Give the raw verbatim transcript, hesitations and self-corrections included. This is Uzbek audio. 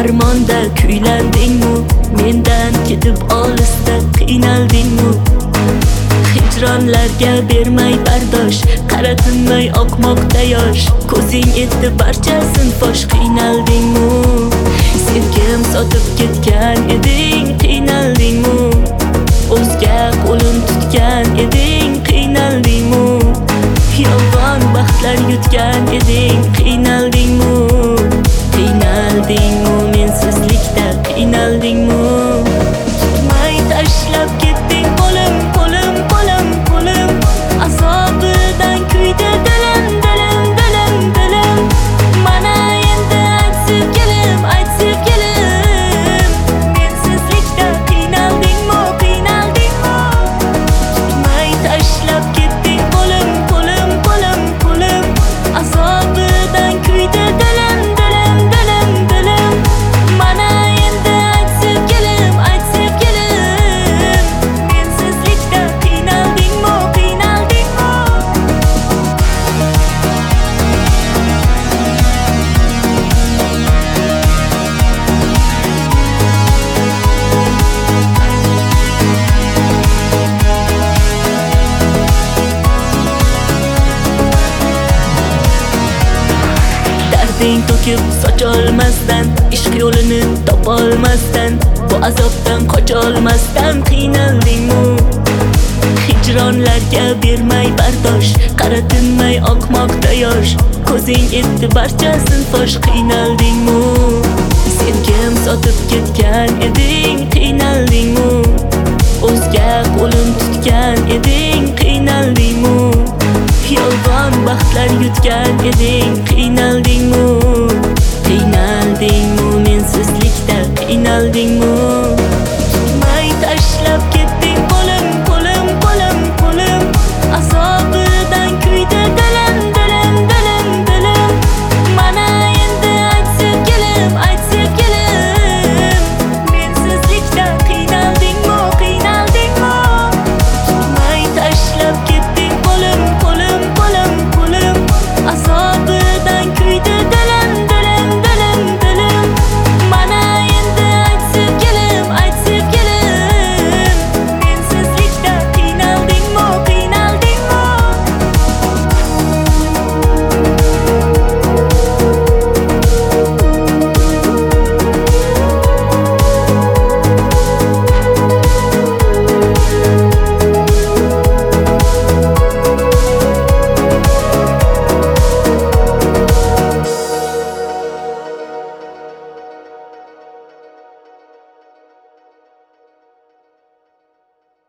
armonda kuylandingmi? Mendan ketib olisda qiynaldingmi? Hijronlarga bermay bardosh, qaratinmay oqmoqda yosh. Ko'zing etdi barchasin fosh, qiynaldingmi? Sevgim sotib ketgan eding, qiynaldingmi? O'zga qo'lim tutgan eding, qiynaldingmi? Yolg'on baxtlar yutgan eding, qiynaldingmi? Qiynaldingmi? Mensizlikda qiynaldingmi? Tutmay tashlab ketding qo'lim, qo'lim, qo'lim, qo'lim. Azobidan kuydi dilim, dilim, dilim, dilim. Mana endi ayt sevgilim, ayt sevgilim. Mensizlikda qiynaldingmi, qiynaldingmi? Tutmay tashlab ketding qo'lim, qo'lim, qo'lim, qo'lim. Azobidan kuydi dilim, dilim, dilim, dilim. Mana endi ayt sevgilim, ayt sevgilim. Mensizlikda qiynaldingmi, qiynaldingmi? Darding to'kib socholmasdan, ishq yo'lini topolmasdan, bu azobdan qocholmasdan qiynaldingmi? Hijronlarga bermay bardosh, qaratinmay oqmoqda yosh. Ko'zing etdi barchasin fosh, qiynaldingmi? Sevgim sotib ketgan eding, qiynaldingmi? O'zga qo'lim tutgan eding, qiynaldingmi? Yolg'on baxtlar yutgan eding, qiynaldingmi?